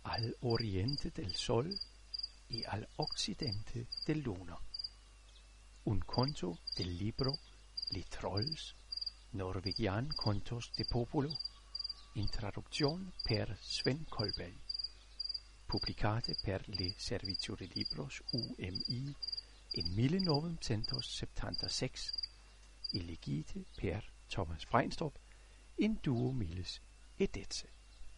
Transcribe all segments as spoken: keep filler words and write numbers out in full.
al oriente del sol y al occidente del luna. Un conto del libro Li Trolls, Norwegian Contos de Popolo, in traduzione per Sven Kollberg, pubblicate per le Servizio de Libros U M I in millenovecentossettantasei e legite per Thomas Breinstrup in duo miles edezze.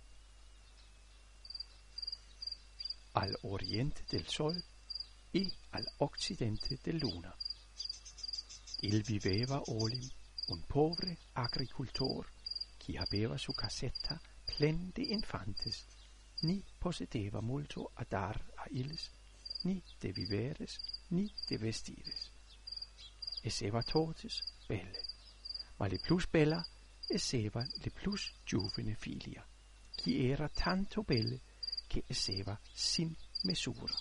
Al oriente del sol e al occidente del luna. Il viveva Olim, un povero agricoltor, che aveva su casetta plen di infantes, ni possedeva molto a dar a illes, ni de viveres, ni de vestires. Esseva totes belle, ma le plus bella esseva le plus giovane figlia, che era tanto belle che esseva sin misura.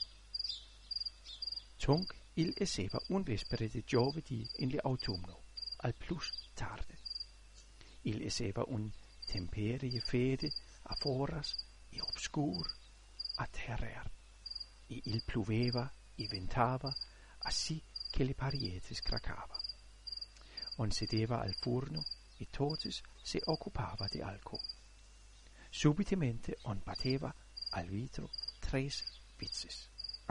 Tunc il esseva un vespere de giovedì in l'autunno, al plus tarde. Il esseva un temperie fede a foras e obscur a terrer, e il pluveva e ventava, assi che le parietes cracava. On sedeva al furno e totes se occupava de alco. Subitamente on batteva al vitro tres vizzes.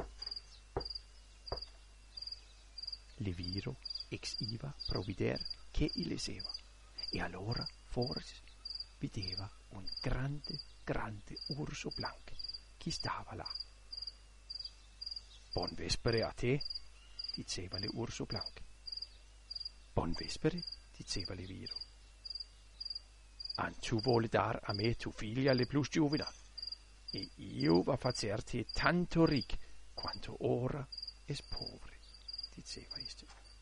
Leviro ex iva provider che il esseva, e allora forse vedeva un grande, grande urso blanco che stava là. Buon vespere a te, diceva l'urso blanco. Buon vespere, diceva Leviro. An tu vuole dar a me tu figlia le plus giovina, e io va fazerti tanto ric quanto ora es povere, diceva este.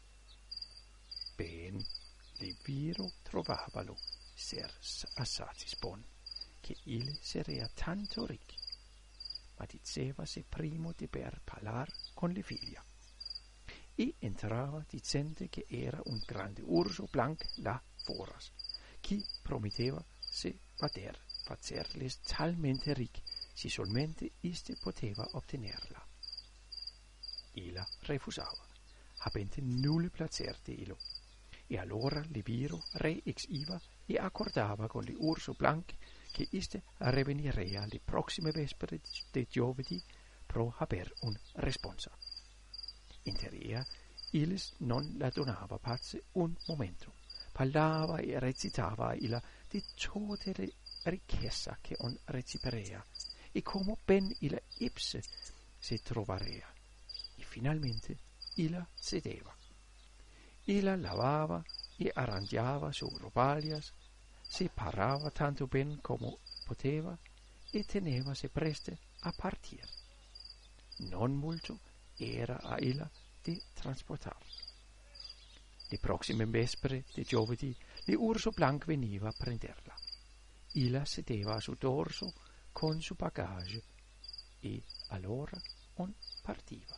Ben, Leviro trovavalo ser assai bon, che il serea tanto ric, ma diceva se primo de per parlar con le figlia. E entrava dicendo che era un grande urso blanco là foras, che prometteva se poter facerles talmente ric si solmente iste poteva ottenerla. Ella refusava, habente nulle placer de illo, e allora Leviro re ex iva e accordava con l'urso blanco che iste revenirea le prossime vespere de giovedì pro haber un responsa. Interea illes non la donava pace un momento, parlava e recitava illa di tutte le ricchezza che on reciperea e come ben illa ipse se trovarea, e finalmente illa sedeva. Illa lavava e arrangiava su robaglias, se parava tanto ben come poteva e teneva se preste a partir. Non molto era a illa di trasportar. Le prossime vespere di giovedì l'urso blanco veniva a prenderla. Illa sedeva a suo dorso con suo bagage e allora on partiva.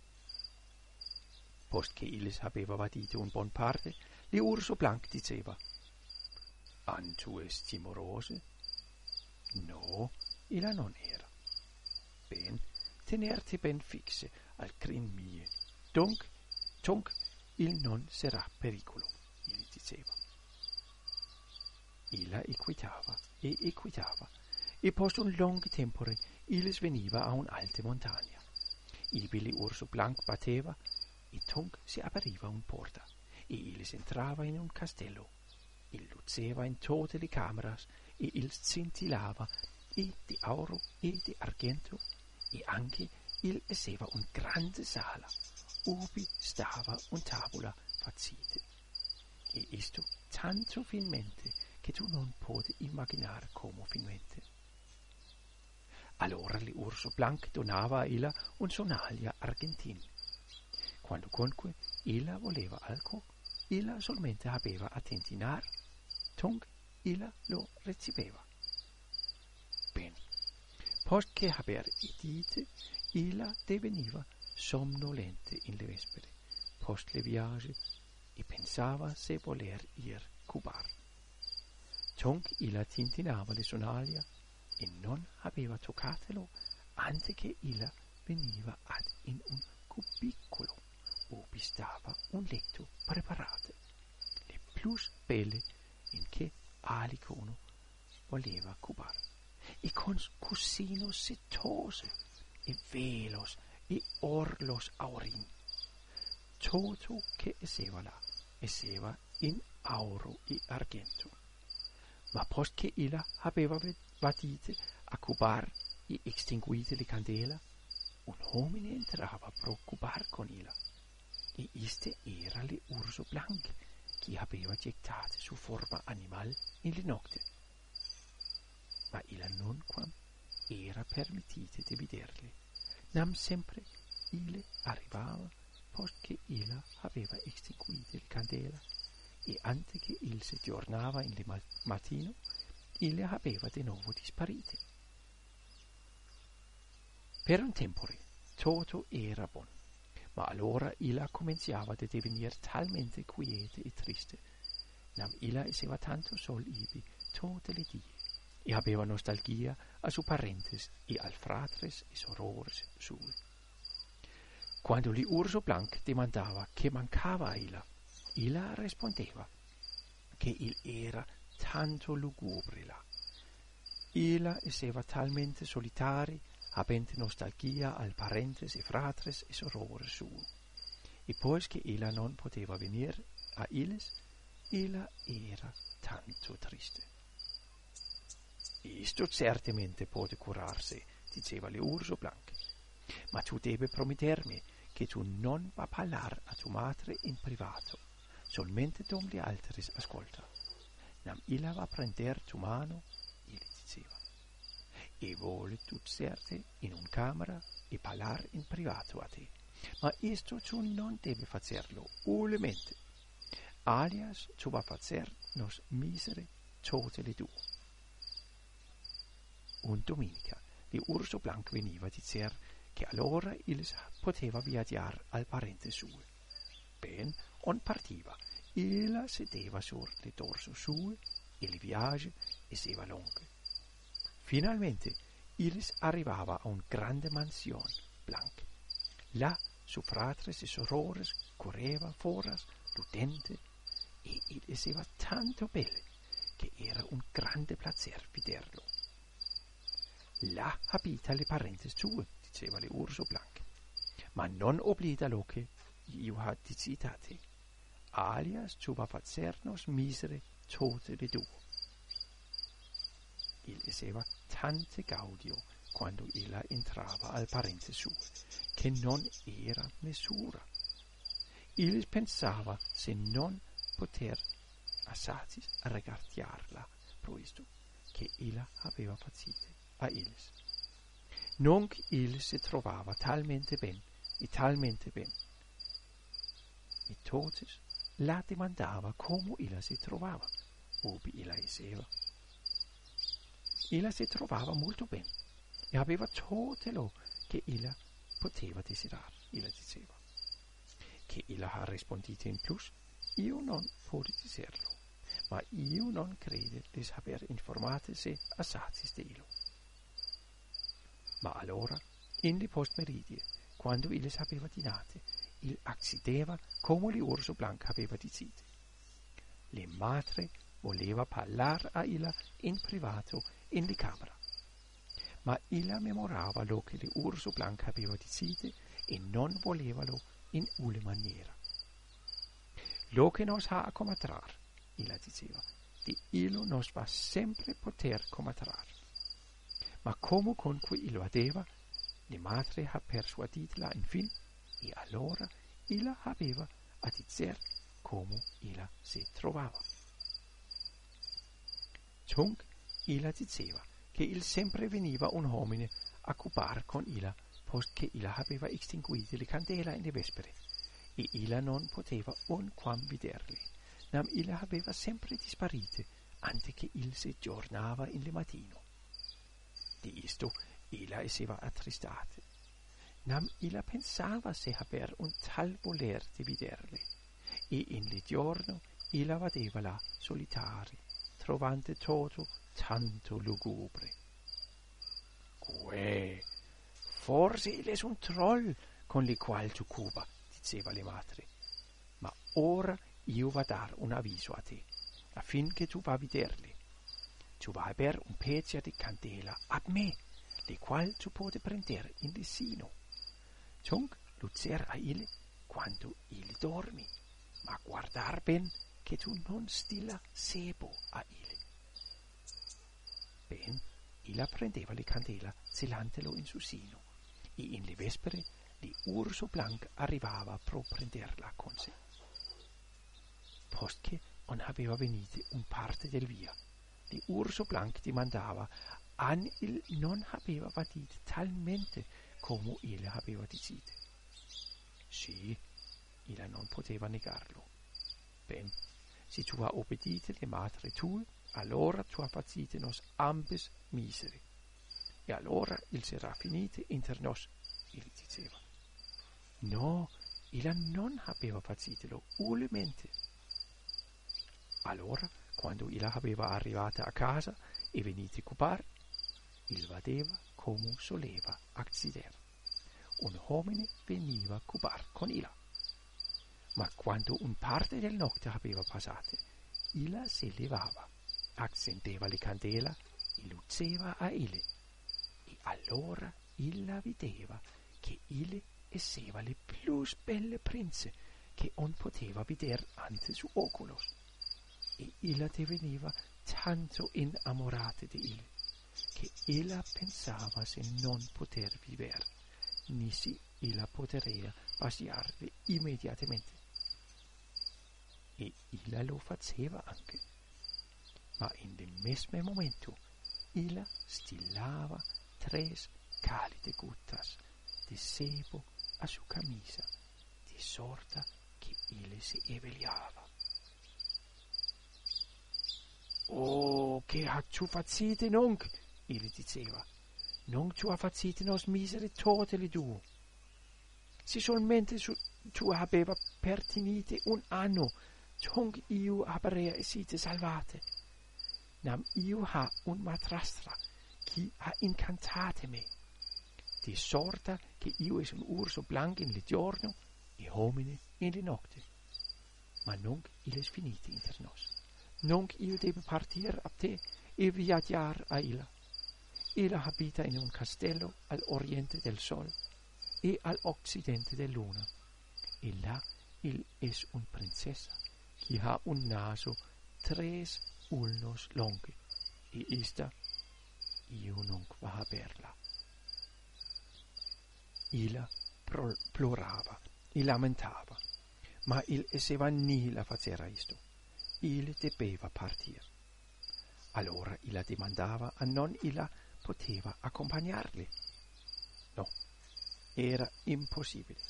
Post che illes aveva vadito un buon parte, l'urso blanco diceva: An tu es timorose? No, illa non era. Ben, tenerti ben fixe al crin mie. Dunque, tunc, il non sarà pericolo, il diceva. Illa equitava e equitava, e post un long tempore illes veniva a un'alta montagna. Ibi l'urso blanco batteva, e tunc si aperiva un porta, e illes entrava in un castello. Il luceva in tutte le cameras, e il scintillava, e di oro e di argento, e anche il esseva un grande sala, ubi stava un tavola facite, e isto tanto finmente che tu non podi immaginare come finmente. Allora l'urso blanco donava a illa un sonaglia argentin. Quando conque illa voleva alco, illa solamente aveva a tentinar, tunc illa lo riceveva. Ben, post che haber idite, illa deveniva somnolente in le vespere, post le viage, e pensava se voler ir cubar. Tunc illa tintinava le sonaglia, e non aveva toccatelo anche che illa veniva ad in un cubicolo ove stava un letto preparato, le plus belle in che alicuno voleva cubar, e con cusino setose e velos e orlos aurin. Tutto che esseva là, esseva in auro e argento. Ma post che illa aveva vadite a cubar e extinguite le candela, un homine entrava pro cubar con illa, e iste era le urso blanc che aveva gettate su forma animal in le nocte. Ma illa non quam era permittite di vederle, nam sempre ille arrivava post che illa aveva extinguite le candela, e ante che il se giornava in le mattino, ille aveva de nuovo disparite. Per un tempore tutto era buon, ma allora illa cominciava a divenir talmente quiete e triste, nam illa esseva tanto sol ibi tutte le die, e aveva nostalgia a su parentes e al fratres e sorores sue. Quando li urso blanc demandava che mancava a illa, illa rispondeva che il era tanto lugubre là. Illa esseva talmente solitari, avente nostalgia al parentes e fratres e sorores sue. E pois che illa non poteva venir a illes, illa era tanto triste. Isto certamente può curarsi, diceva le urso blanc, ma tu devi promettermi che tu non va parlar a tu madre in privato, solamente dom gli altri ascolta. Nam illa va prender tu mano, e le diceva, e vuole tu certe in un camera e parlar in privato a te, ma isto tu non devi facerlo ulemente, alias tu va facer nos misere tutte le due. Un domenica di urso blanc veniva a dicer che allora il poteva viaggiare al parente sue. Ben, on partiva, illa sedeva sur le dorso sue e il viaggio esseva lungo. Finalmente, illes arrivava a un grande mansione blanc. Là, su fratres e sorores correva foras l'utente, e il esseva tanto belle che era un grande placer vederlo. Là abita le parentes sue, diceva le urso blanc, ma non oblida lo che io ha dicito a te, alias tu va facernos misere tutte le due. Il esseva tante gaudio quando ella entrava al parente suo, che non era misura. Il pensava se non poter assatis regardiarla, proisto che ella aveva facite a illes. Nunc il si trovava talmente ben, e talmente ben. E totes la demandava come ella si trovava, ubi ella esseva. Ella si trovava molto ben, e aveva tutto lo che ella poteva desiderare, ella diceva. Che ella ha rispondito in plus, io non pude dicerlo, ma io non credo di saper informate se assatis de illo. Ma allora, in le postmeridie, quando il sapeva dinate, il accideva come le urso blanc aveva dicite. Le madre voleva parlar a illa in privato in le camera, ma illa memorava lo che le urso blanc aveva dicite e non volevalo in ule maniera. Lo che nos ha a comatrar, illa diceva, di illo nos va sempre poter comatrar. Ma come con cui illo aveva, le madre ha persuaditla infin, e allora illa aveva a dicer come illa si trovava. Tunc illa diceva che il sempre veniva un homine a cupar con illa, post che illa aveva extinguite le candela in le vespere, e illa non poteva un quam vederli, nam illa aveva sempre disparite, ante che il si giornava in le mattino. Di isto illa esseva attristate, nam illa pensava se haber un tal voler di vederle, e in le giorno illa vadeva là solitari, trovante tutto tanto lugubre. Forse il è un troll con il quale tu cuba, diceva le madri. Ma ora io va a dar un avviso a te, affinché tu va a vederli. Tu vai a ber un pezzo di candela a me, le quale tu puoi prendere in il sino. Tunk lucer a il quando il dormi, ma guardar ben che tu non stilla sebo a il. Ben, illa prendeva le candela zelantelo in su sino, e in le vespere di Urso Blanc arrivava pro prenderla con sé. Post che on aveva venite un parte del via, di Urso Blanc dimandava an il non aveva vadite talmente come il aveva dicite. Sì, illa non poteva negarlo. Ben, se tu ha obbedite le madre tue, allora tu ha facite nos ambes miseri. E allora il sarà finite inter nos, il diceva. No, illa non aveva facitelo, ulemente. Allora, quando illa aveva arrivata a casa e venite cupar, il vadeva come soleva accider. Un homine veniva cupar con illa. Ma quando un parte del notte aveva passate, illa si levava, accendeva le candela e luceva a ile. E allora illa vedeva che ile esseva le plus belle prinze che on poteva veder ante su oculos. E illa diveniva tanto innamorata di ile, che illa pensava se non poter viver, ni si illa poterea baciarle immediatamente. E illa lo faceva anche. Ma in del mesmo momento illa stillava tres calide guttas de sebo a su camisa, di sorta che ille si eveliava. Oh, che ha tu facite nonc, ille diceva, non tu ha facite nos miseri tote le due. Si solmente su, tu aveva pertinite un anno, tonc io abarea essite salvate. Nam io ha un madrastra, chi ha incantate me, di sorta che io es un urso blanco in le giorno e homine in le notte. Ma nunc il es finite inter nos. Nunc io debe partir a te e viaggiar a illa. Illa abita in un castello al oriente del sol e al occidente del luna. E là il es un princesa, chi ha un naso tres ulnos longe, e ista io non va a berla. Illa plorava e lamentava, ma il esseva nila facera isto. Il debeva partir. Allora illa dimandava a non illa poteva accompagnarli. No, era impossibile.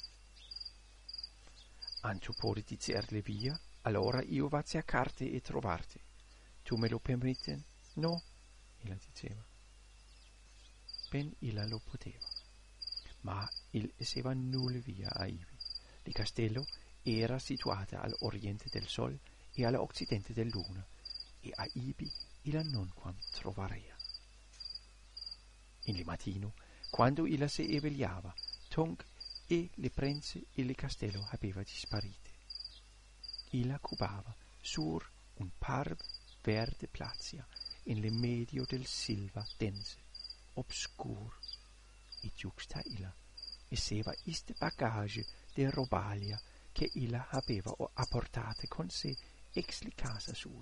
Antu podi dicerle via, allora io va a cercarti e trovarti. Tu me lo permetti? No, illa diceva. Ben illa lo poteva. Ma il esseva nulla via a ivi. Il castello era situata all'oriente del sol e all'occidente del luna, e a ibi illa non quam trovarea. In le mattino, quando illa si eveliava, tonc e le prinze e il castello aveva disparite. Illa cubava sur un parve verde plazia in le medio del silva dense, obscur, e giuxta illa esseva iste bagage de robalia che illa aveva apportate con sé ex li casa sua.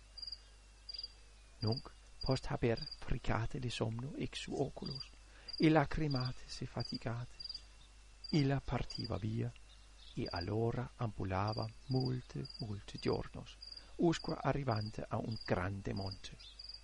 Nunc post haber fricate le somno ex su oculos e lacrimate se fatigate, illa partiva via e allora ambulava multe multe giornos, usque arrivante a un grande monte.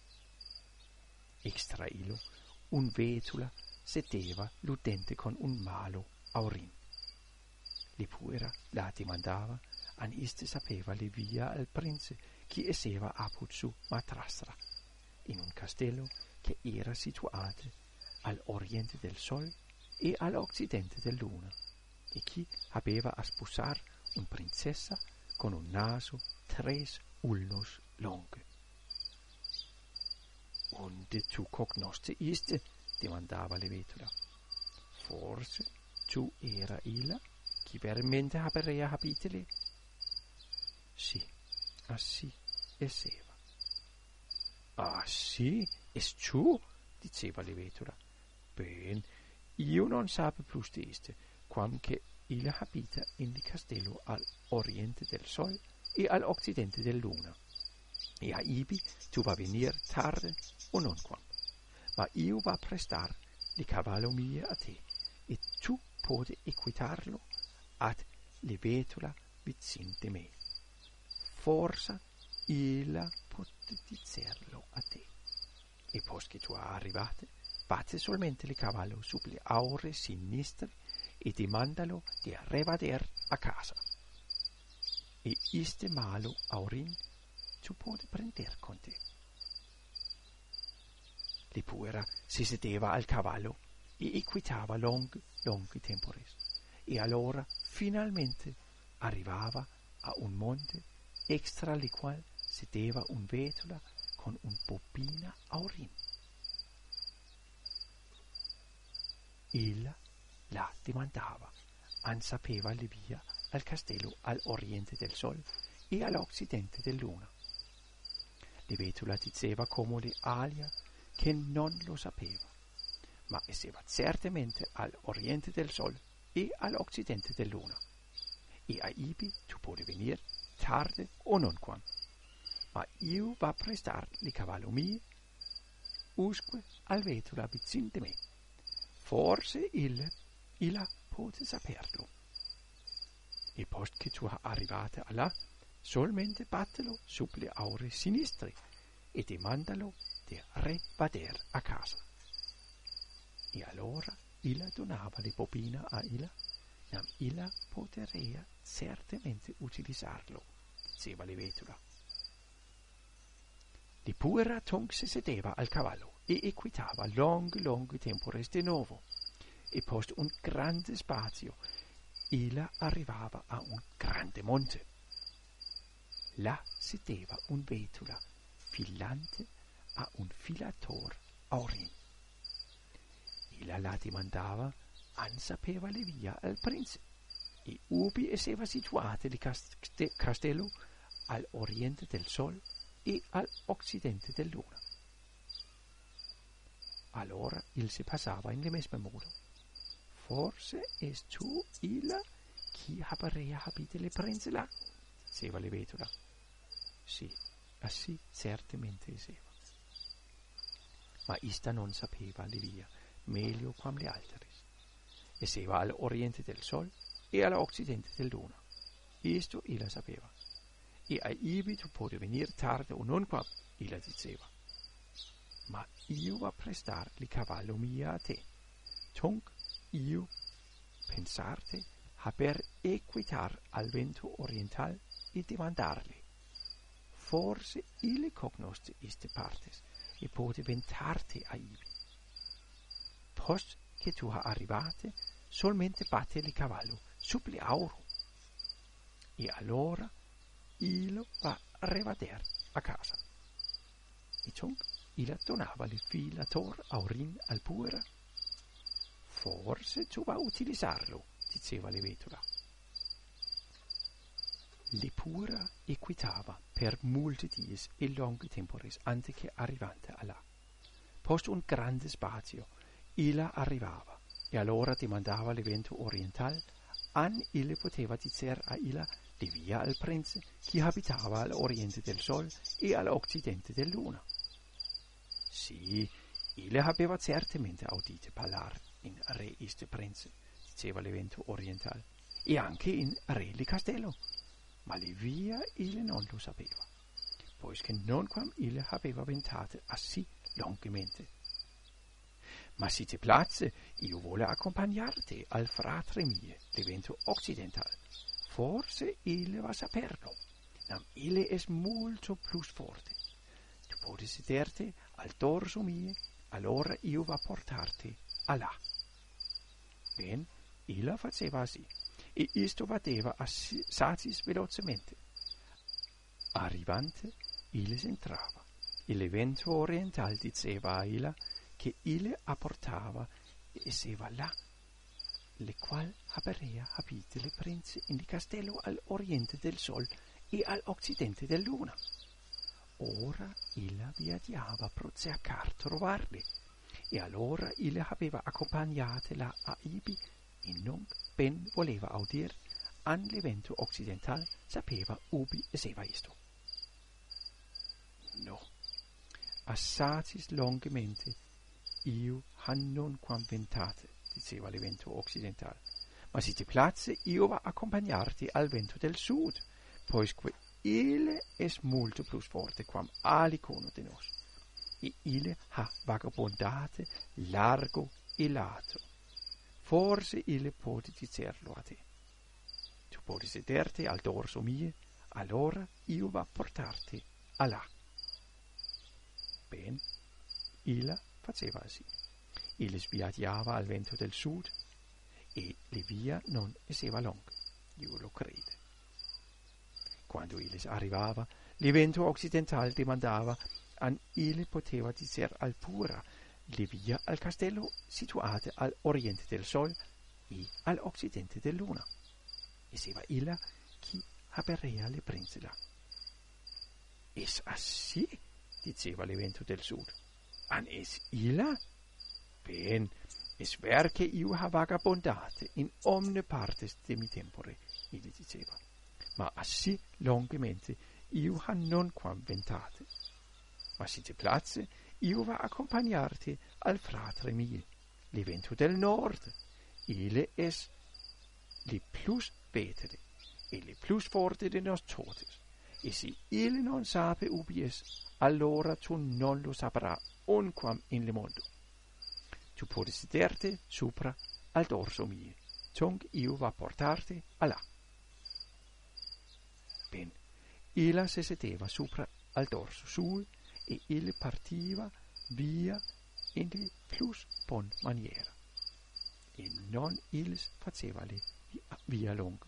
Extra illo un vetula sedeva ludente con un malo aurin. Li puera la dimandava, an iste sapeva le via al prince chi esseva apud su madrastra, in un castello che era situato all'oriente del sol e all'occidente del luna, e chi aveva a sposar un princessa con un naso tres ulnos longe. «Unde tu cognosce iste?» dimandava le vetula. Forse tu era illa che veramente habrea habitele? Sì, assì esseva. Ah sì, es tu? Diceva Livetura. Ben, io non sape plus deste, quam che illa habita in il castello al oriente del sol e al occidente del luna. E a ibi tu va venir tarde o non quam. Ma io va prestar li cavallo mie a te, e tu pode equitarlo ad Livetura vicin de me. Forza illa pote dicerlo a te. E pos che tu arrivate, batte solamente il cavallo sulle aure sinistre e dimandalo di revader a casa. E iste malo aurin tu pode prender con te. Lipuera si sedeva al cavallo e equitava long, long tempores. E allora finalmente arrivava a un monte extra il qual sedeva un vetola con un bobina aurin. Illa la dimandava, an sapeva le via al castello al oriente del sol e all'occidente del luna. Livetura diceva come le alia che non lo sapeva, ma esseva certamente al oriente del sol e all'occidente del luna. E a ibi tu pode venir tarde o non quam. Ma io va prestar li cavallo mie, usque al vetola vicin de me. Forse ille, illa pote saperlo. E post che tu arrivate a là, solmente battelo sulle aure sinistri e dimandalo di revader a casa. E allora illa donava le bobina a illa, nam illa poterea certamente utilizzarlo, diceva Livetura. Lipuera tonc si sedeva al cavallo e equitava long long tempores de novo, e post un grande spazio illa arrivava a un grande monte. Là sedeva un vetola filante a un filator aurin. Illa la dimandava an sapeva le via al prince, e ubi esseva situate il caste- castello al oriente del sol e al occidente del luna. Allora il si passava in le mesme modo. Forse es tu illa chi habarea habite le prince là, diceva Livetura. Sì, assì certamente esseva. Ma ista non sapeva le via, meglio quam le alteris. Esseva al oriente del sol e all'occidente del luna. Isto illa sapeva. E a ibi tu pode venir tarde o non quam, illa diceva. Ma io va prestar li cavallo mia a te. Tonc io pensarte haber equitar al vento oriental e dimandarli. Forse ille cognosce iste partes e pode ventarte a ibi. Post che tu ha arrivate, solmente batte il cavallo suple auro. E allora illo va revader a casa. E tonc illa donava il filator aurin al puera. Forse tu va utilizzarlo, diceva Livetura. Lipuera equitava per multe dies e longhi tempores ante che arrivante a là. Post un grande spazio, illa arrivava, e allora dimandava l'evento oriental, an ille poteva dicer a illa di via al prince, chi abitava all'oriente del sol e all'occidente del luna. Sì, ille aveva certamente audite parlar in re iste prince, diceva l'evento oriental, e anche in re li castello, ma le via ille non lo sapeva, poiché non quam ille aveva ventate assì longamente. Ma si ti place, io vole accompagnarti al fratre mie, l'evento occidental. Forse ille va saperlo, nam ille es molto plus forte. Tu podi sederti al dorso mie, allora io va portarti a là. Ben, illa faceva assi, e isto vadeva assatis velocemente. Arrivante, ille s'entrava, e l'evento oriental diceva a illa che ille apportava e esseva là le qual habarea habite le prince in il castello all'oriente del sol e all'occidente del luna. Ora illa viaggiava per cercar trovarle, e allora illa aveva accompagnate là a Ibi, e non ben voleva audir an l'evento occidental sapeva ubi esseva isto. No, assatis longemente io han non quam ventate, diceva l'evento occidentale, ma si ti place io va accompagnarti al vento del sud, poisque ile es molto plus forte quam alicono de nos, e ile ha vagabondate largo e lato. Forse ile poti dicerlo a te. Tu poti sederti al dorso mie, allora io va portarti a là. Ben, illa faceva così. Ile sviaggiava al vento del sud, e le via non esseva longa, io lo crede. Quando ile arrivava, l'evento occidental demandava an ile poteva dicer al pura le via al castello situate all'oriente del sol e all'occidente del luna. Esseva illa chi habarea le prince là. Es assi, diceva l'evento del sud. An es illa? Ben, es ver che io ha vagabondate in omne partes de mi tempore, ile diceva. Ma assi longemente io ha non quam ventate. Ma si ti place, io va accompagnarti al fratre mie, l'evento del nord. Ile es li plus vetere e li plus forte de nos totes. E si ile non sape ubi es, allora tu non lo saprà unquam in le mondo. Tu poti sederti sopra al dorso mie, tonc io va portarti a là. Ben, illa se sedeva sopra al dorso suo e il partiva via in di plus bon maniera, e non illes faceva le via longa.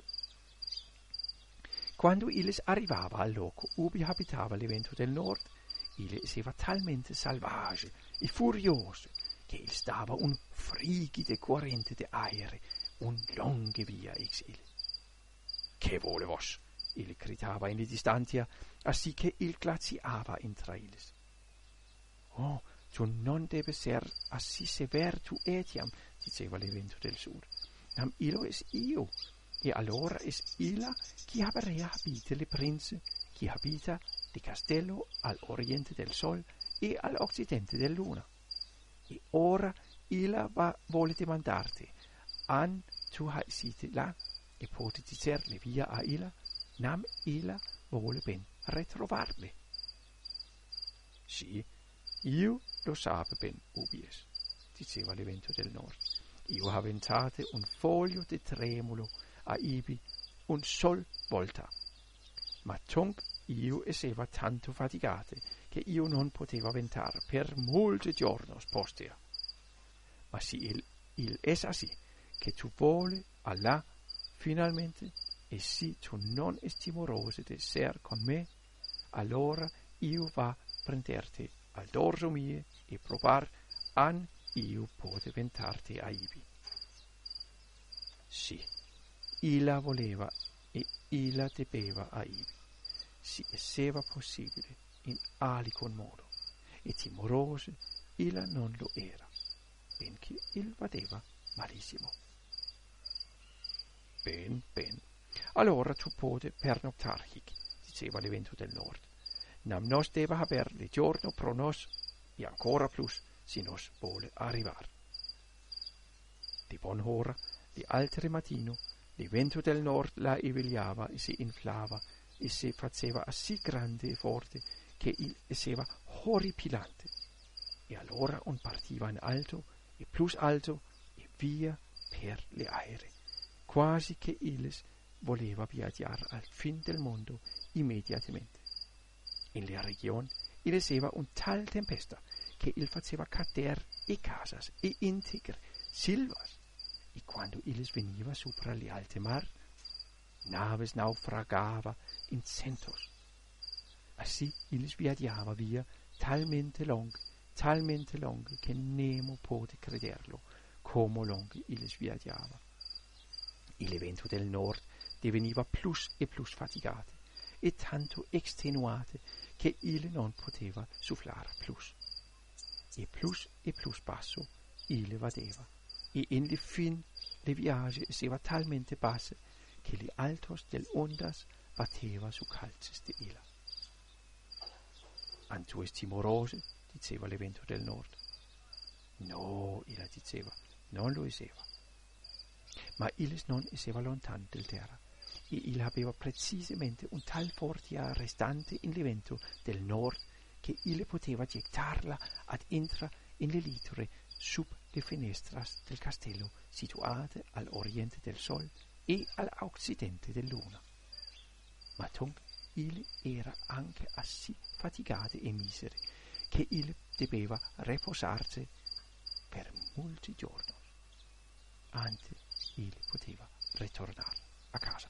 Quando illes arrivava al loco ubi abitava l'evento del nord, ille esseva talmente salvage e furioso che il stava un frigide corrente de aere, un longe via ex ille. Che vole vos? Ille gritava in distantia, assi che il glaciava intra illes. Oh, tu non debe ser assi sever tu etiam, diceva l'evento del sud. Nam illo es io, e allora es illa chi habarea habite le prince, chi habita di castello all'oriente del sol e all'occidente del luna. E ora illa va vole demandarti, an tu hai siti là, e poti dicerle via a illa, nam illa vole ben retrovarle. Sì, io lo sape ben ubi es, diceva l'evento del nord. Io ha ventate un foglio de tremulo a Ibi un sol volta, ma tonc io esseva tanto fatigate che io non poteva ventar per molte giornos postea. Ma si il, il es assi che tu vole allà finalmente, e si tu non es timorose de ser con me, allora io va prenderti al dorso mie e provar an io pote ventarti a Ibi. Sì, illa voleva e illa debeva a Ibi, si esseva possibile in alicon modo, e timorose illa non lo era, benché il vadeva malissimo. Ben, ben, allora tu pote pernoctar hic, diceva l'evento del nord. Nam nos deva haber le giorno pro nos, e ancora plus, si nos vole arrivar. Di bon hora, di altere mattino, l'evento del nord la evigliava e si inflava, e si faceva assì grande e forte, che il esseva horripilante. E allora un partiva in alto, e plus alto, e via per le aere, quasi che illes voleva viaggiar al fin del mondo immediatamente. In la regione il esseva un tal tempesta che il faceva cader e casas e integre silvas, e quando illes veniva sopra le alte mar, naves naufragava in centos. Assi illes viaggiava via talmente long, talmente long che nemo pote crederlo, como long illes viaggiava. Il vento del nord diveniva plus e plus fatigate e tanto estenuate che il non poteva sufflare plus. E plus e plus basso il vadeva, e in le fin le viage esseva talmente basse che li altos del ondas batteva su calces de illa. Antu es timorose, diceva il vento del nord. No, illa diceva, non lo esseva. Ma illes non esseva lontan del terra, e il aveva precisamente un tal fortia restante in vento del nord che il poteva gettarla ad entra in le litere sub le finestras del castello situate all'oriente del sol e all'occidente del luna. Ma tonc il era anche assì fatigate e misere che il debeva reposarsi per molti giorni. Ante il poteva ritornare a casa.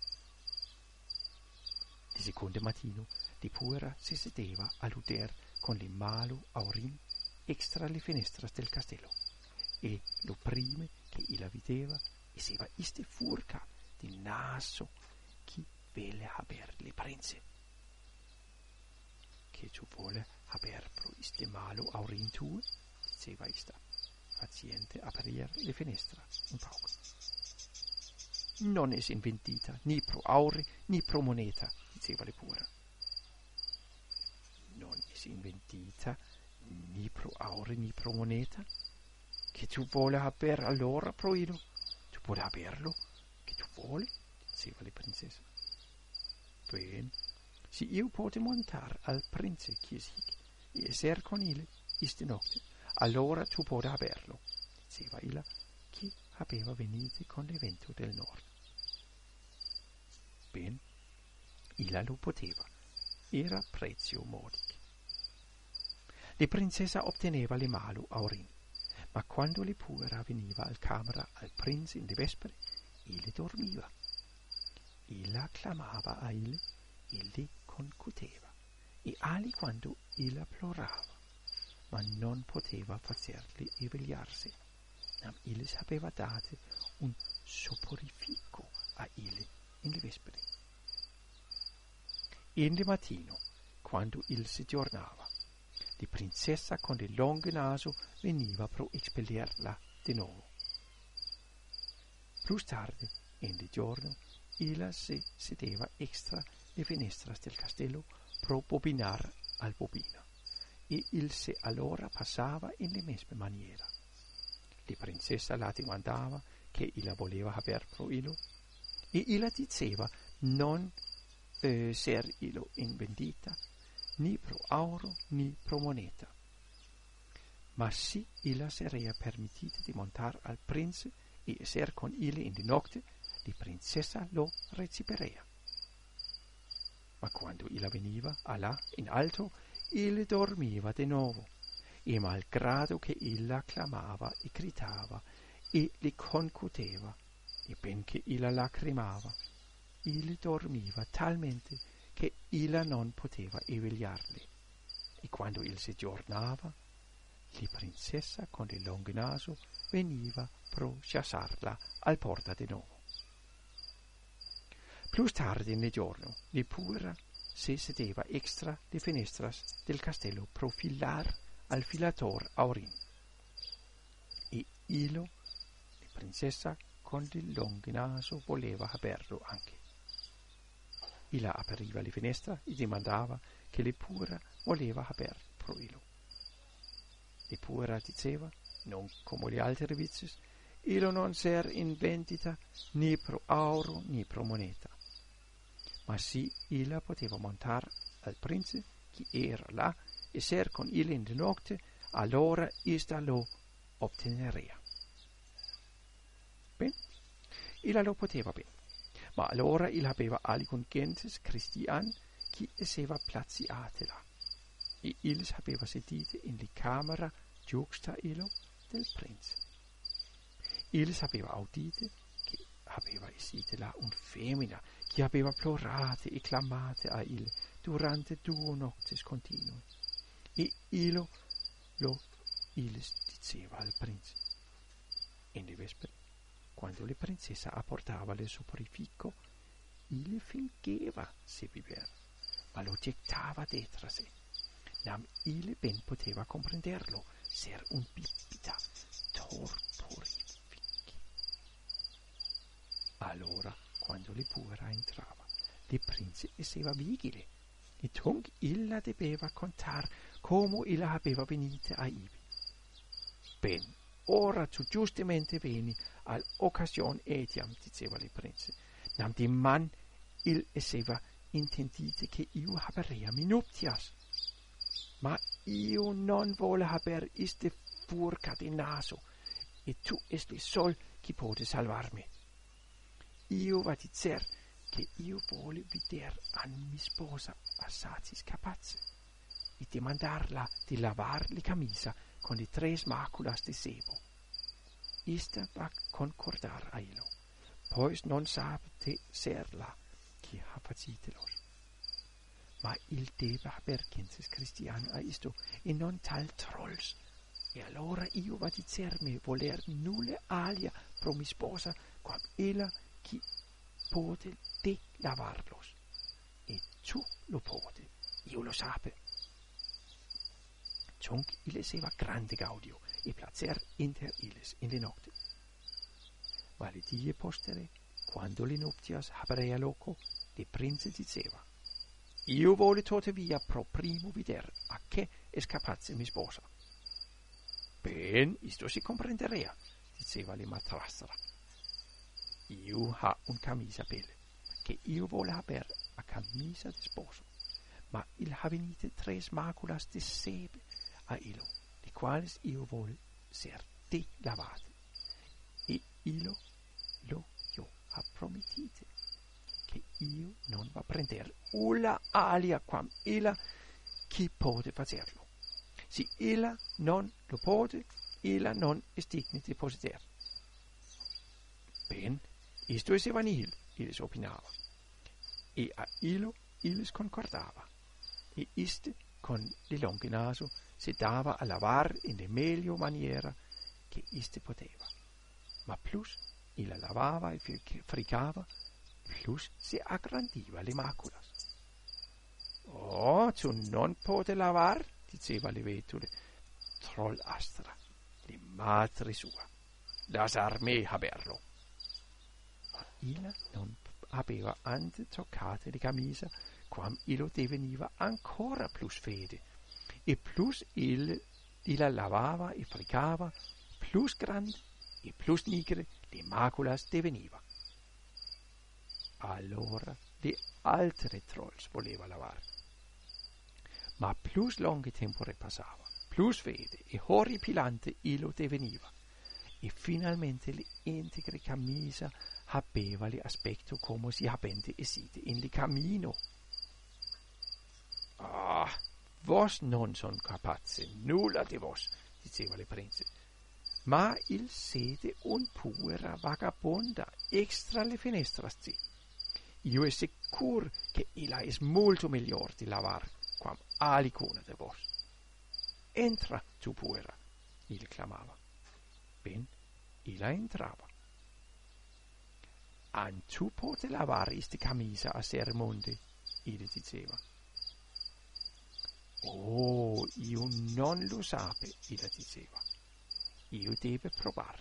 Di secondo mattino di pura si sedeva all'uder con le malo aurin extra le finestre del castello, e lo prime che illa videva esseva iste furca di naso chi vele haber le prince. Che tu vole haber pro iste malo aurin tue, diceva ista, paziente aprir le finestre un pauco. Non es in vendita ni pro aure ni pro moneta, diceva le pura. Non es in vendita ni pro aure ni pro moneta? Che tu vuole haber allora pro illo? Tu vuole haberlo? Che tu vuole? Diceva le princesse. Ben, se io pote montar al prince chiesic e esser con il iste notte, allora tu pote haberlo, diceva illa, chi aveva venite con l'evento del nord. Ben, illa lo poteva, era prezio modic. Le princessa otteneva le malo aurin, ma quando le pura veniva al camera al prince in le vespere, il dormiva. Illa clamava a il, il concuteva, e ali quando illa plorava, ma non poteva facerli evegliarsi. Nam il sapeva date un soporifico a il in le vespere. In le mattino, quando il si giornava, la princessa con il lungo naso veniva pro expellerla di nuovo. Plus tardi, in il giorno, illa si sedeva extra le finestre del castello pro bobinar al bobino, e il se allora passava in le mesme maniera. La princessa la dimandava che illa voleva haber pro illo, e illa diceva non eh, ser illo in vendita, ni pro auro ni pro moneta. Ma si illa serea permittita di montar al prince e ser con ille in di nocte, la princessa lo reciperea. Ma quando illa veniva allà in alto, illa dormiva di nuovo, e malgrado che illa clamava e gritava e li concuteva, e benché illa lacrimava, illa dormiva talmente che illa non poteva evegliarli. E quando il si giornava, la princessa con il lungo naso veniva pro chassarla al porta di nuovo. Plus tardi nel giorno, la pura si sedeva extra le finestras del castello pro filar al filator aurin. E illo, la princessa con il lungo naso voleva haberlo anche. Illa aperiva le finestre e dimandava che le pura voleva haber pro illo. Le pura diceva, non come gli altri vizi, illo non ser in vendita ni pro auro ni pro moneta. Ma sì, illa poteva montar al prince che era là e ser con illa in de nocte, allora ista lo ottenerea. Ben, illa lo poteva ben. Ma allora il aveva alcun gentes cristian che esseva plaziate là, e il sapeva sedite in la camera giusta illo del prince. Il sapeva audite che aveva esite là un femmina che aveva plorate e clamate a il durante due notti continue, e illo lo il diceva al prince. In le vespere, quando le princesse princessa apportava il soporifico, il fingeva se viver, ma lo gettava dietro sé. Nam il ben poteva comprenderlo, ser un bibita torporifici. Allora, quando le puera entrava, le prince esseva vigile, e tung illa debeva contar come illa aveva venite a ivi. Ben, ora tu giustamente veni all'occasione etiam, diceva le prince, nam di man il esseva intendite che io haberea mi nuptias. Ma io non vole haber iste furca di naso, e tu esti sol chi pote salvarmi. Io va dicer che io vole vider a mi sposa assatis capazze, e di mandarla di lavar le camisa con le tres maculas di sebo. Ista va concordar a ilo, pois non sapete serla chi ha facitelos. Ma il deve haber kenses cristiano a isto, e non tal trolls. E allora io va dicermi voler nulle alia pro mi sposa, quam ella chi pote de lavarlos. E tu lo pote, io lo sape. Ciunc il esseva grande gaudio e placer inter illes in le nocte. Ma le die postere, quando le nuptias haberea loco, le prince diceva: io vole tote via pro primo vider a che es capazze mi sposa. Ben, isto si comprenderea, diceva le matrastra. Io ha un camisa belle, che io vole haber a camisa di sposo, ma il ha venite tres maculas di sebe a ilo, le quales io vole ser de lavate, e ilo lo io ha promettite, che io non va a prender ulla alia quam illa chi pote facerlo. Si illa non lo pote, illa non est digne di poseder. Ben, isto es evanil, illes opinava, e a illo illes concordava, e iste con il longo naso si dava a lavar in le meglio maniera che iste poteva. Ma plus illa lavava e fricava, plus si aggrandiva le maculas. Oh, tu non pote lavar, diceva le vetule, trollastra, le madre sua, lasar me haberlo. Ma illa non aveva ante toccate le camisa, quam illo deveniva ancora plus fede, e plus il illa lavava e fricava, plus grande e plus nigre le maculas deveniva. Allora le altre trolls voleva lavare. Ma plus longe tempore passava, plus fede e horripilante illo deveniva, e finalmente le integre camisa habeva le aspetto come si habente esite in li camino. Ah, vos non son capazze, nulla di vos, diceva le prince, ma il sede un puera vagabonda extra le finestrasti. Io è sicur che illa es molto miglior di lavar quam alicuna de vos. Entra tu puera, il clamava. Ben, illa entrava. An tu pote lavar iste camisa a Sermonte, il diceva. Oh, io non lo sape, illa diceva. Io deve provar.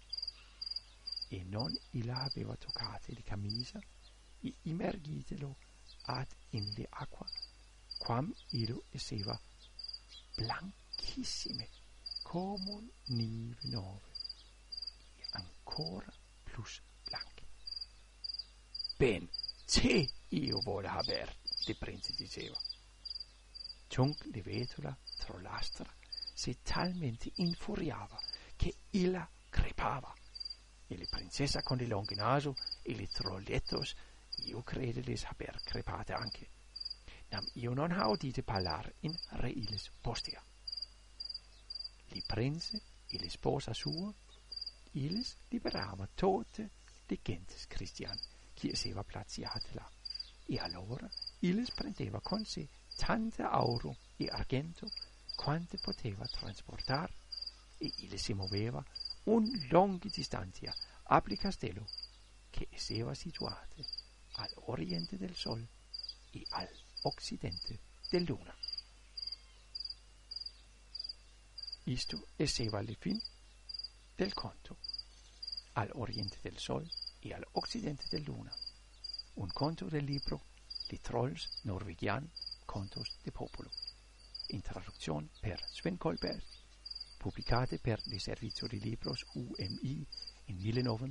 E non illa aveva toccate le camisa, e immergitelo ad in le acqua, quam illo esseva blanchissime, come nive nove, e ancora plus blanche. Ben, se io vole haber, le prince diceva. Ciunc le vetula trollastra si talmente infuriava che illa crepava, e le princessa con il longo naso e le trollettos io crede les haber crepate anche. Nam io non ha udite parlar in re illes postia. Li prince e le sposa sua, illes liberava tote le gentes cristiane chi esseva plaziate là, e allora illes prendeva con sé tante auro e argento quante poteva trasportar, e illes si moveva un longa distanza Appli Castello, che esseva situate all'oriente del Sol e all'occidente del Luna. Isto esseva la fine del conto, all'oriente del Sol e all'occidente del Luna, un conto del libro Li Trolls Norwegian Contos de Popolo, in traduzione per Sven Kohlberg, pubblicate per il Servizio di Libros U M I in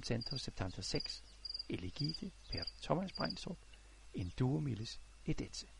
millenovecentosettantasei e legite per Thomas Breinzop in duemiladiciotto.